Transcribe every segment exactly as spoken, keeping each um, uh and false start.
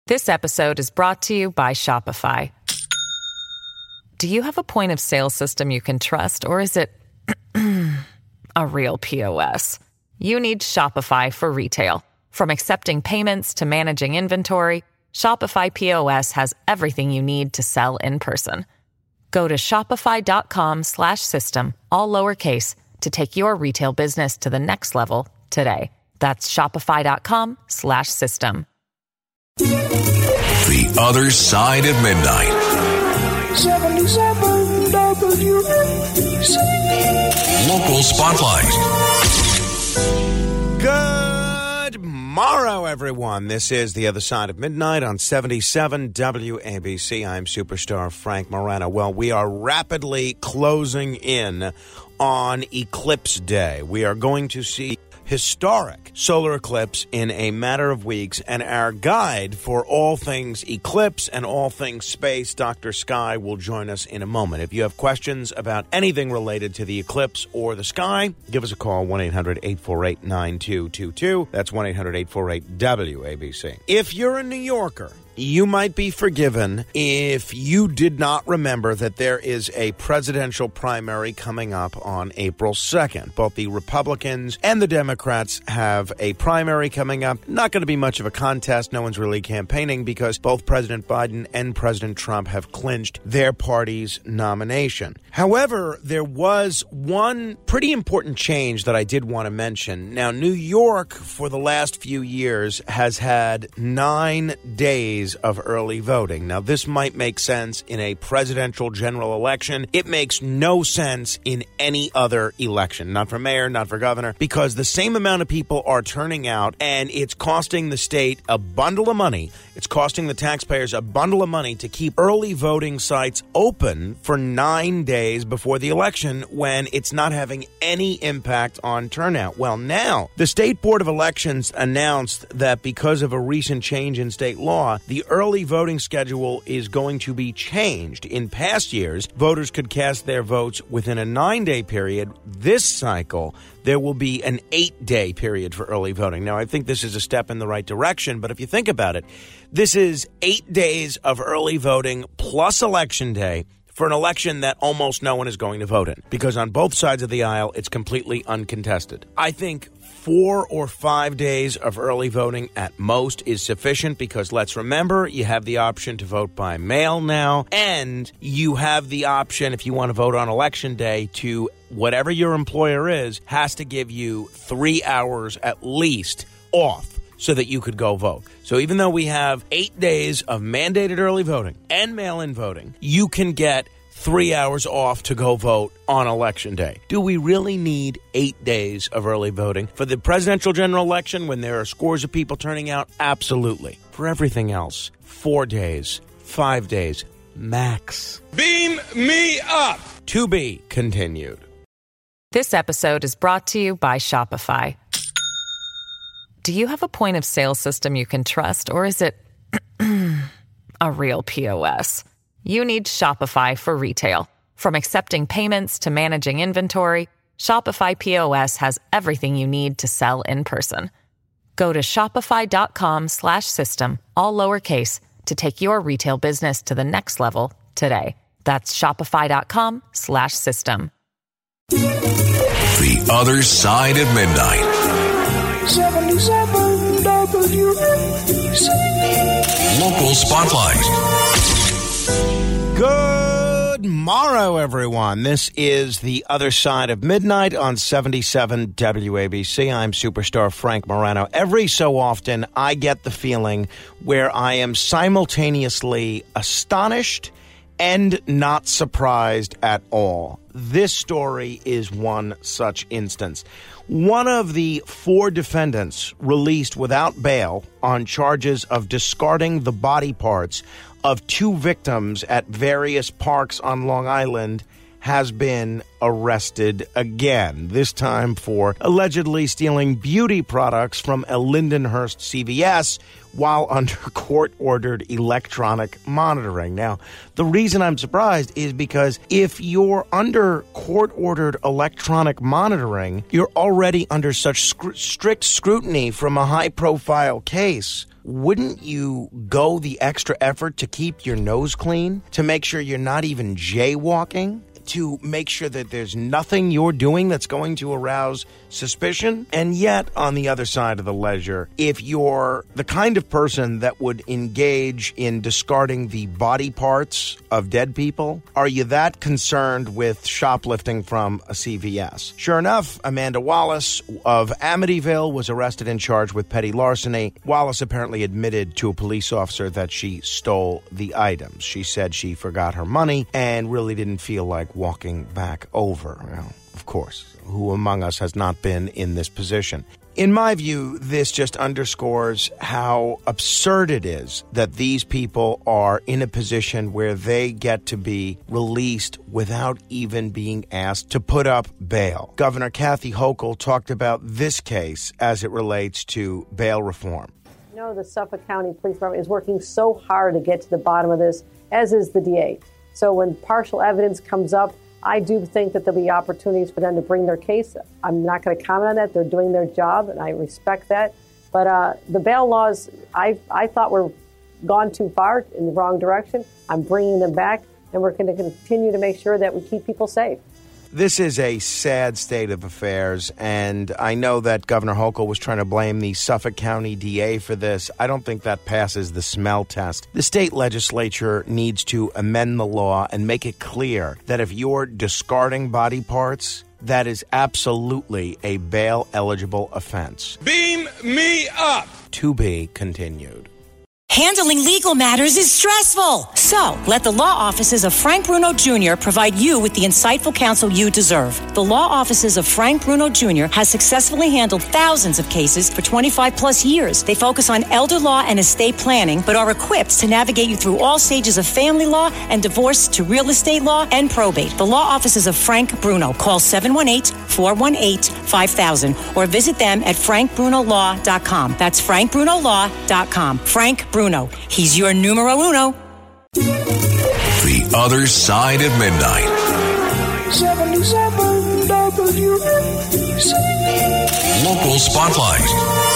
This episode is brought to you by Shopify. Do you have a point of sale system you can trust, or is it a real P O S? You need Shopify for retail. From accepting payments to managing inventory, Shopify P O S has everything you need to sell in person. Go to shopify.com slash system, all lowercase, to take your retail business to the next level today. That's shopify.com slash system. The Other Side of Midnight. seventy-seven W A B C. Local Spotlight. Good morrow, everyone. This is The Other Side of Midnight on seventy-seven W A B C. I'm superstar Frank Morano. Well, we are rapidly closing in on Eclipse Day. We are going to see historic solar eclipse in a matter of weeks, and our guide for all things eclipse and all things space, Doctor Sky, will join us in a moment. If you have questions about anything related to the eclipse or the sky, give us a call, one eight hundred eight four eight nine two two two. That's one eight hundred eight four eight W A B C. If you're a New Yorker, you might be forgiven if you did not remember that there is a presidential primary coming up on April second. Both the Republicans and the Democrats have a primary coming up. Not going to be much of a contest. No one's really campaigning because both President Biden and President Trump have clinched their party's nomination. However, there was one pretty important change that I did want to mention. Now, New York, for the last few years, has had nine days of early voting. Now, this might make sense in a presidential general election. It makes no sense in any other election, not for mayor, not for governor, because the same amount of people are turning out, and it's costing the state a bundle of money. It's costing the taxpayers a bundle of money to keep early voting sites open for nine days before the election when it's not having any impact on turnout. Well, now, the State Board of Elections announced that because of a recent change in state law, the early voting schedule is going to be changed. In past years, voters could cast their votes within a nine-day period. This cycle, there will be an eight-day period for early voting. Now, I think this is a step in the right direction, but if you think about it, this is eight days of early voting plus Election Day for an election that almost no one is going to vote in, because on both sides of the aisle, it's completely uncontested. I think four or five days of early voting at most is sufficient, because let's remember, you have the option to vote by mail now, and you have the option, if you want to vote on Election Day, to whatever your employer is, has to give you three hours at least off so that you could go vote. So even though we have eight days of mandated early voting and mail-in voting, you can get three hours off to go vote on Election Day. Do we really need eight days of early voting for the presidential general election when there are scores of people turning out? Absolutely. For everything else, four days, five days, max. Beam me up! To be continued. This episode is brought to you by Shopify. Do you have a point of sale system you can trust, or is it a real P O S? You need Shopify for retail. From accepting payments to managing inventory, Shopify P O S has everything you need to sell in person. Go to shopify.com slash system, all lowercase, to take your retail business to the next level today. That's shopify.com slash system. The Other Side of Midnight. seventy-seven W A B C. Local Spotlight. Good morrow, everyone. This is The Other Side of Midnight on seventy-seven W A B C. I'm superstar Frank Morano. Every so often, I get the feeling where I am simultaneously astonished and not surprised at all. This story is one such instance. One of the four defendants released without bail on charges of discarding the body parts of two victims at various parks on Long Island has been arrested again, this time for allegedly stealing beauty products from a Lindenhurst C V S while under court-ordered electronic monitoring. Now, the reason I'm surprised is because if you're under court-ordered electronic monitoring, you're already under such sc- strict scrutiny from a high-profile case. wouldn't you go the extra effort to keep your nose clean, to make sure you're not even jaywalking, to make sure that there's nothing you're doing that's going to arouse suspicion? And yet, on the other side of the ledger, if you're the kind of person that would engage in discarding the body parts of dead people, are you that concerned with shoplifting from a C V S? Sure enough, Amanda Wallace of Amityville was arrested and charged with petty larceny. Wallace apparently admitted to a police officer that she stole the items. She said she forgot her money and really didn't feel like walking back over. Well, of course, who among us has not been in this position? In my view, this just underscores how absurd it is that these people are in a position where they get to be released without even being asked to put up bail. Governor Kathy Hochul talked about this case as it relates to bail reform. You know, the Suffolk County Police Department is working so hard to get to the bottom of this, as is the D A. So when partial evidence comes up, I do think that there'll be opportunities for them to bring their case. I'm not going to comment on that. They're doing their job, and I respect that. But uh, the bail laws, I I thought were gone too far in the wrong direction. I'm bringing them back, and we're going to continue to make sure that we keep people safe. This is a sad state of affairs, and I know that Governor Hochul was trying to blame the Suffolk County D A for this. I don't think that passes the smell test. The state legislature needs to amend the law and make it clear that if you're discarding body parts, that is absolutely a bail-eligible offense. Beam me up! To be continued. Handling legal matters is stressful. So, let the law offices of Frank Bruno Junior provide you with the insightful counsel you deserve. The law offices of Frank Bruno Junior has successfully handled thousands of cases for twenty-five plus years. They focus on elder law and estate planning, but are equipped to navigate you through all stages of family law and divorce to real estate law and probate. The law offices of Frank Bruno. Call seven one eight, four one eight, five thousand or visit them at frank bruno law dot com. That's frank bruno law dot com. Frank Bruno. Bruno. He's your numero uno. The Other Side of Midnight. seventy-seven W A B C. Local Spotlight.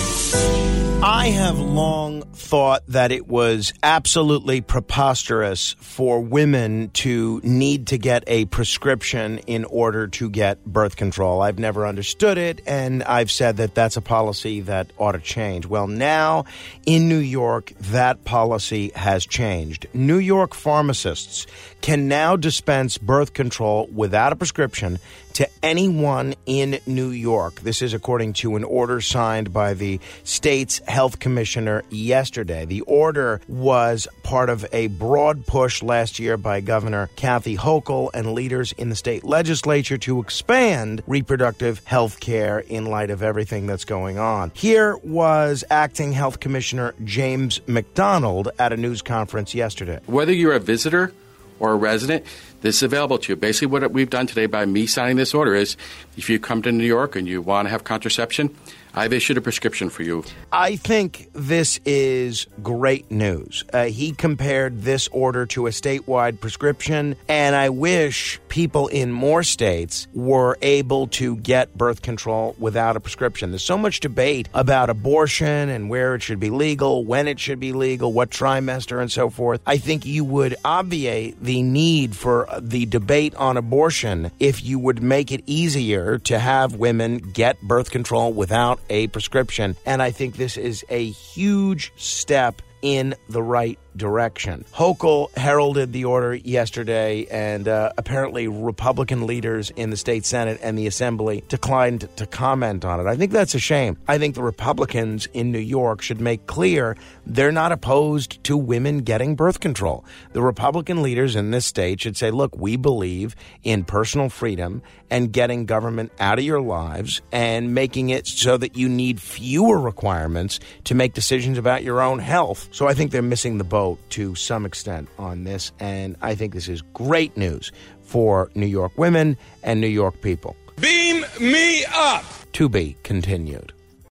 I have long thought that it was absolutely preposterous for women to need to get a prescription in order to get birth control. I've never understood it, and I've said that that's a policy that ought to change. Well, now in New York, that policy has changed. New York pharmacists can now dispense birth control without a prescription to anyone in New York. This is according to an order signed by the state's health commissioner yesterday. The order was part of a broad push last year by Governor Kathy Hochul and leaders in the state legislature to expand reproductive health care in light of everything that's going on. Here was Acting Health Commissioner James McDonald at a news conference yesterday. Whether you're a visitor or a resident, this is available to you. Basically, what we've done today by me signing this order is if you come to New York and you want to have contraception, I've issued a prescription for you. I think this is great news. Uh, he compared this order to a statewide prescription, and I wish people in more states were able to get birth control without a prescription. There's so much debate about abortion and where it should be legal, when it should be legal, what trimester, and so forth. I think you would obviate the need for the debate on abortion if you would make it easier to have women get birth control without a prescription. And I think this is a huge step in the right direction. Hochul heralded the order yesterday, and uh, apparently Republican leaders in the state Senate and the Assembly declined to comment on it. I think that's a shame. I think the Republicans in New York should make clear they're not opposed to women getting birth control. The Republican leaders in this state should say, look, we believe in personal freedom and getting government out of your lives and making it so that you need fewer requirements to make decisions about your own health. So I think they're missing the boat to some extent on this, and I think this is great news for New York women and New York people. Beam me up! To be continued.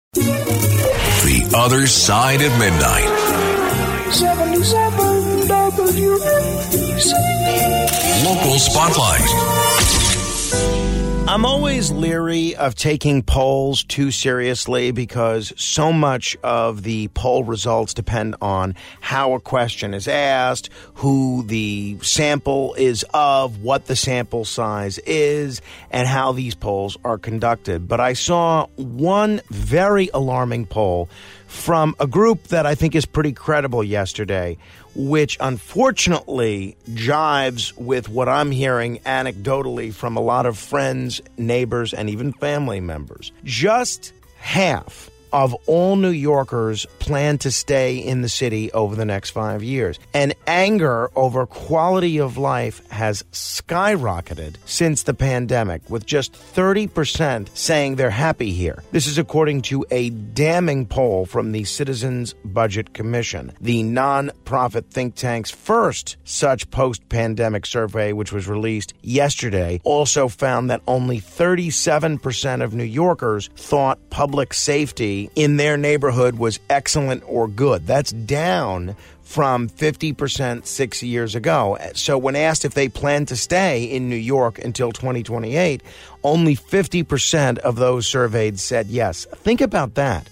The Other Side of Midnight. seventy-seven W A B C. Local Spotlight. I'm always leery of taking polls too seriously because so much of the poll results depend on how a question is asked, who the sample is of, what the sample size is, and how these polls are conducted. But I saw one very alarming poll from a group that I think is pretty credible yesterday, which unfortunately jives with what I'm hearing anecdotally from a lot of friends, neighbors, and even family members. Just half of all New Yorkers plan to stay in the city over the next five years. And anger over quality of life has skyrocketed since the pandemic, with just thirty percent saying they're happy here. This is according to a damning poll from the Citizens Budget Commission, the non-profit think tank's first such post-pandemic survey, which was released yesterday, also found that only thirty-seven percent of New Yorkers thought public safety in their neighborhood was excellent or good. That's down from fifty percent six years ago. So when asked if they plan to stay in New York until twenty twenty-eight, only fifty percent of those surveyed said yes. Think about that.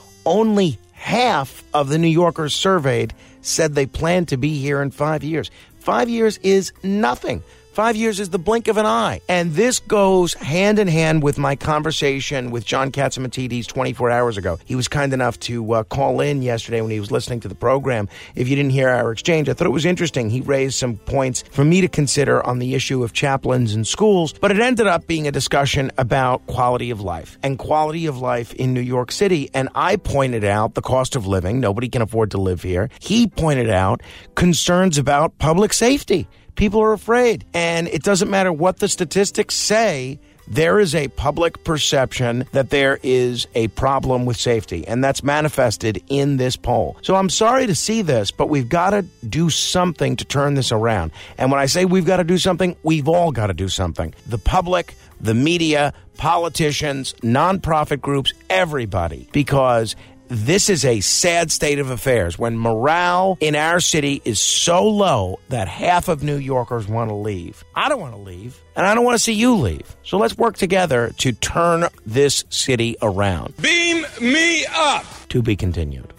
Only half of the New Yorkers surveyed said they plan to be here in five years. Five years is nothing. Five years is the blink of an eye. And this goes hand in hand with my conversation with John Catsimatidis twenty-four hours ago. He was kind enough to uh, call in yesterday when he was listening to the program. If you didn't hear our exchange, I thought it was interesting. He raised some points for me to consider on the issue of chaplains in schools, but it ended up being a discussion about quality of life and quality of life in New York City. And I pointed out the cost of living. Nobody can afford to live here. He pointed out concerns about public safety. People are afraid, and it doesn't matter what the statistics say. There is a public perception that there is a problem with safety, and that's manifested in this poll. So I'm sorry to see this, but we've got to do something to turn this around. And when I say we've got to do something, we've all got to do something. The public, the media, politicians, nonprofit groups, everybody, because this is a sad state of affairs when morale in our city is so low that half of New Yorkers want to leave. I don't want to leave, and I don't want to see you leave. So let's work together to turn this city around. Beam me up. To be continued.